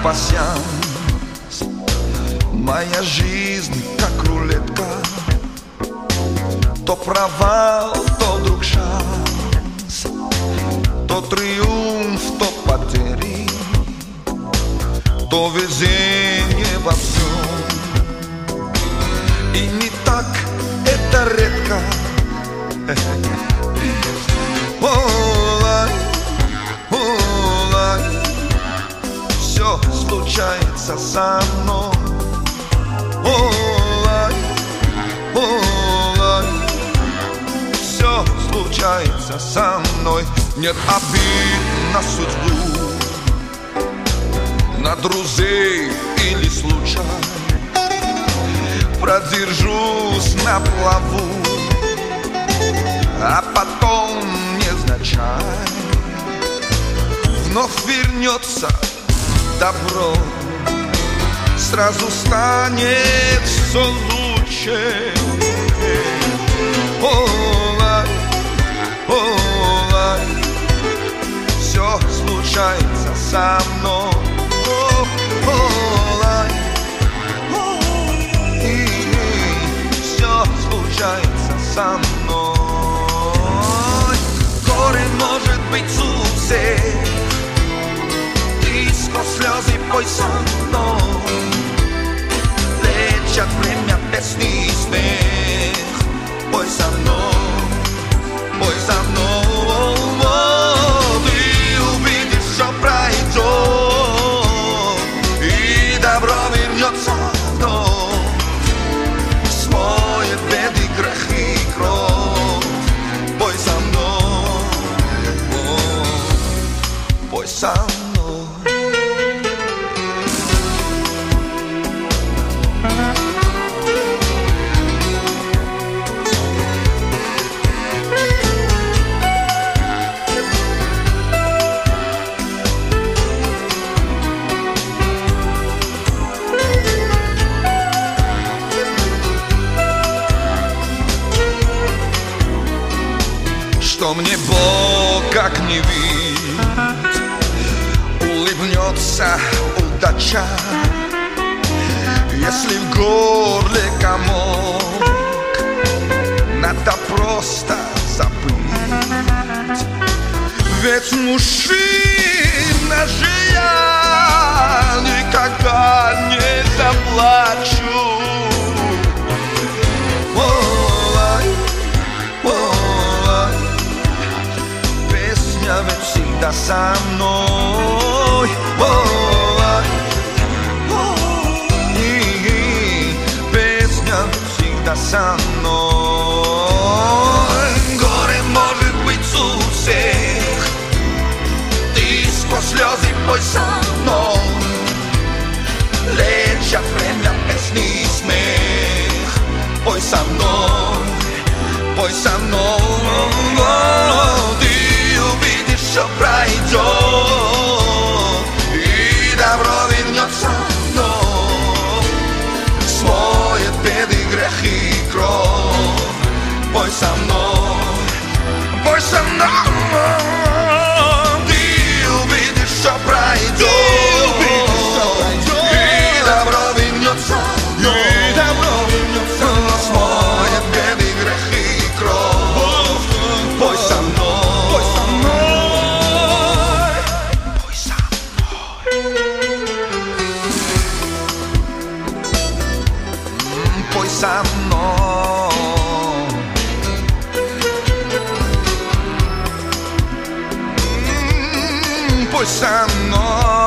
пасьянс. Моя жизнь как рулетка, то провал, то вдруг шанс, то триумф, то потери, то везение во всем. И не так это редко. Все случается со мной. Все случается со мной. Нет обид на судьбу, на друзей или случай. Продержусь на плаву, а потом невзначай вновь вернется добро. Сразу станет все лучше. Все случается со мной. Все случается со мной. Горе может быть у всех. Ты сквозь слезы пой со мной. Лечат время песни и смех. Пой со мной, пой со мной. Ты увидишь, что пройдет, и добро вернется вновь. Смоет беды, грехи и кровь. Пой со мной, пой со мной. Что мне Бог как не видит, улыбнется удача. Если в горле комок, надо просто забыть. Ведь мужчина же я никогда не заплачу. Ведь всегда со мной. Песня всегда со мной. Горе может быть у всех. Ты сквозь слезы пой со мной. Лечат время песни и смех. Пой со мной, пой со мной. Все пройдет, и добро вернется вновь. Смоет беды, грехи и кровь. Пой со мной, пой со мной. Ты увидишь, что пройдет, и добро вернется вновь. Смоет беды, грехи и кровь. Пой со мной. Пой со мной, пой со мной.